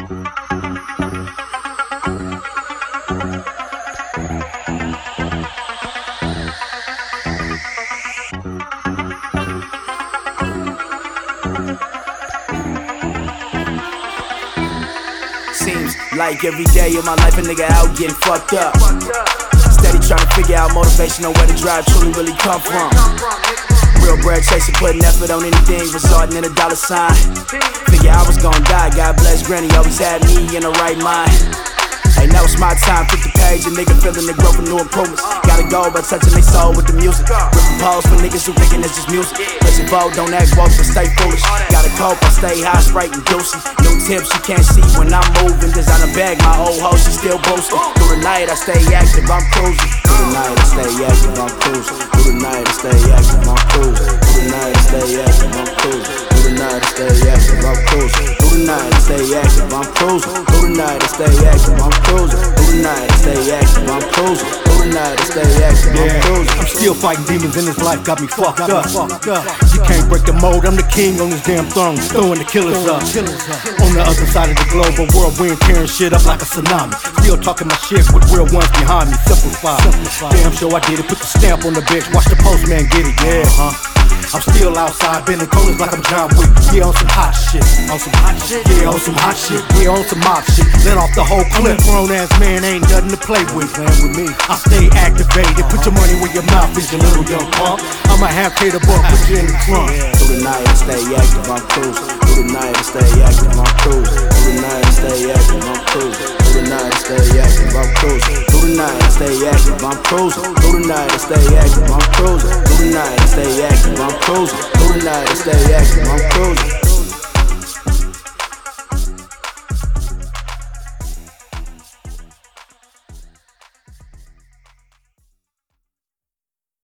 Seems like every day of my life a nigga out getting fucked up. Steady trying to figure out motivation on where the drive truly really come from. Real bread chasing, putting effort on anything, resulting in a dollar sign. Figure I was gonna die, God bless granny, always had me in the right mind. Hey, now it's my time, flip the page, a nigga feeling the growth of new improvements. Gotta go by touching their soul with the music. Ripping balls for niggas who thinking it's just music. Push your vote, don't act woke, but stay foolish. Gotta cope, I stay high, Sprite and juicy. New tips you can't see when I'm moving. Designer bag, my old hoe, she still boasting. Through the night I stay active, I'm cruising. Through the night I stay active, I'm cruising. Through the night I stay active, I'm cruising. Through the night I stay active, I'm cruising. Through the night I stay active, I'm cruising. Through the night I stay active, I'm cruising. Through the night I stay active, I'm cruising. Through the night I stay active, I'm cruising. Through the night I stay active, I'm cruising. I'm still fighting demons in this life, got me fucked up. You can't break the mold, I'm the king on this damn throne, throwing the killers up. On the other side of the globe, a whirlwind tearing shit up like a tsunami. Still talking my shit with real ones behind me, simplify. Damn sure I did it, put the stamp on the bitch, watch the postman get it, yeah, I'm still outside, bending corners like I'm John Wick. Yeah, on some hot shit. On some hot shit? Yeah, on some hot shit. Yeah, on some mob shit. Let off the whole clip. Grown ass man ain't nothing to play with. Man, with me, I stay activated. Put your money where your mouth is, you little young punk. I'ma have cater boy, put you in the trunk. Through the night I stay active, I'm cruising. Through the night I stay active, I'm cruising. Through the night I stay active, I'm cruising. Through the night I stay active, I'm cruising. Through the night I stay active, I'm cruising. Through the night I stay active, I'm cruising. Through the night I stay active, I'm cruising. Through the night I stay active, I'm cruising.